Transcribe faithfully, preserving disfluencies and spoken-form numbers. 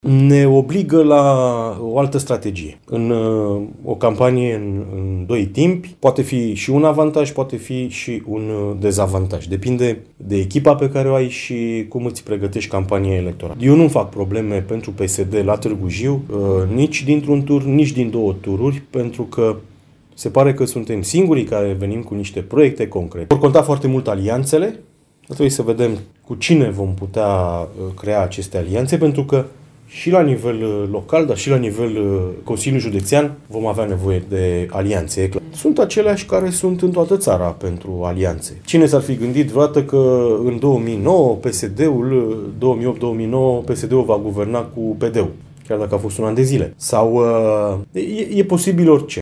ne obligă la o altă strategie. În uh, o campanie în, în doi timpi poate fi și un avantaj, poate fi și un uh, dezavantaj. Depinde de echipa pe care o ai și cum îți pregătești campania electorală. Eu nu fac probleme pentru P S D la Târgu Jiu, uh, nici dintr-un tur, nici din două tururi, pentru că se pare că suntem singurii care venim cu niște proiecte concrete. Vor conta foarte mult alianțele. Trebuie să vedem cu cine vom putea uh, crea aceste alianțe, pentru că și la nivel local, dar și la nivel Consiliul Județean vom avea nevoie de alianțe. Sunt aceleași care sunt în toată țara pentru alianțe. Cine s-ar fi gândit vreodată că în două mii nouă P S D-ul, două mii opt două mii nouă, P S D-ul va guverna cu P D-ul, chiar dacă a fost un an de zile. Sau e, e posibil orice.